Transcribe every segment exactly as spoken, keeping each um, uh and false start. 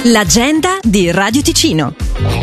L'agenda di Radio Ticino.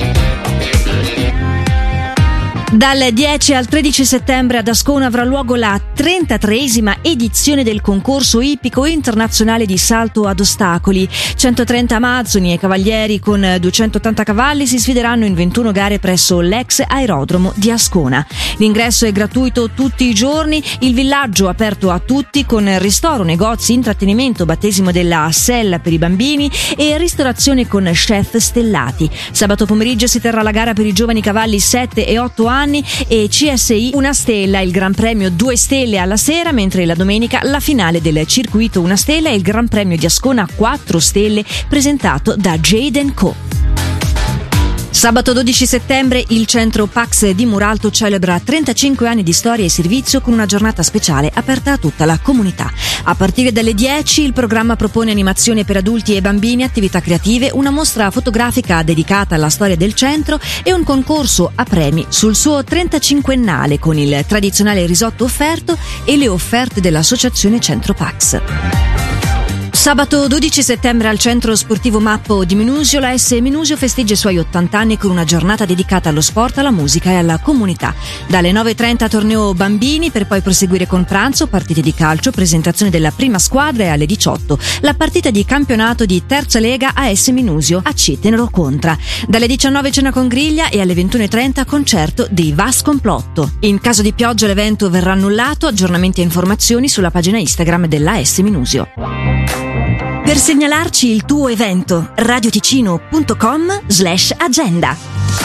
Dal dieci al tredici settembre ad Ascona avrà luogo la trentatreesima edizione del concorso ippico internazionale di salto ad ostacoli. centotrenta amazzoni e cavalieri con duecentottanta cavalli si sfideranno in ventuno gare presso l'ex aerodromo di Ascona. L'ingresso è gratuito tutti i giorni, il villaggio aperto a tutti con ristoro, negozi, intrattenimento, battesimo della sella per i bambini e ristorazione con chef stellati. Sabato pomeriggio si terrà la gara per i giovani cavalli sette e otto anni e C S I una stella, il Gran Premio due stelle alla sera, mentre la domenica la finale del circuito una stella e il Gran Premio di Ascona quattro stelle presentato da Jade and Co. Sabato dodici settembre il centro Pax di Muralto celebra trentacinque anni di storia e servizio con una giornata speciale aperta a tutta la comunità. A partire dalle dieci il programma propone animazione per adulti e bambini, attività creative, una mostra fotografica dedicata alla storia del centro e un concorso a premi sul suo trentacinquennale con il tradizionale risotto offerto e le offerte dell'associazione Centro Pax. Sabato dodici settembre al centro sportivo Mappo di Minusio la S Minusio festeggia i suoi ottanta anni con una giornata dedicata allo sport, alla musica e alla comunità. Dalle nove e trenta torneo bambini per poi proseguire con pranzo, partite di calcio, presentazione della prima squadra e alle diciotto la partita di campionato di terza lega A S Minusio a C Tenero Contra. Dalle diciannove cena con griglia e alle ventuno e trenta concerto dei Vas Complotto. In caso di pioggia l'evento verrà annullato, aggiornamenti e informazioni sulla pagina Instagram della A S Minusio. Per segnalarci il tuo evento, radioticino punto com slash agenda.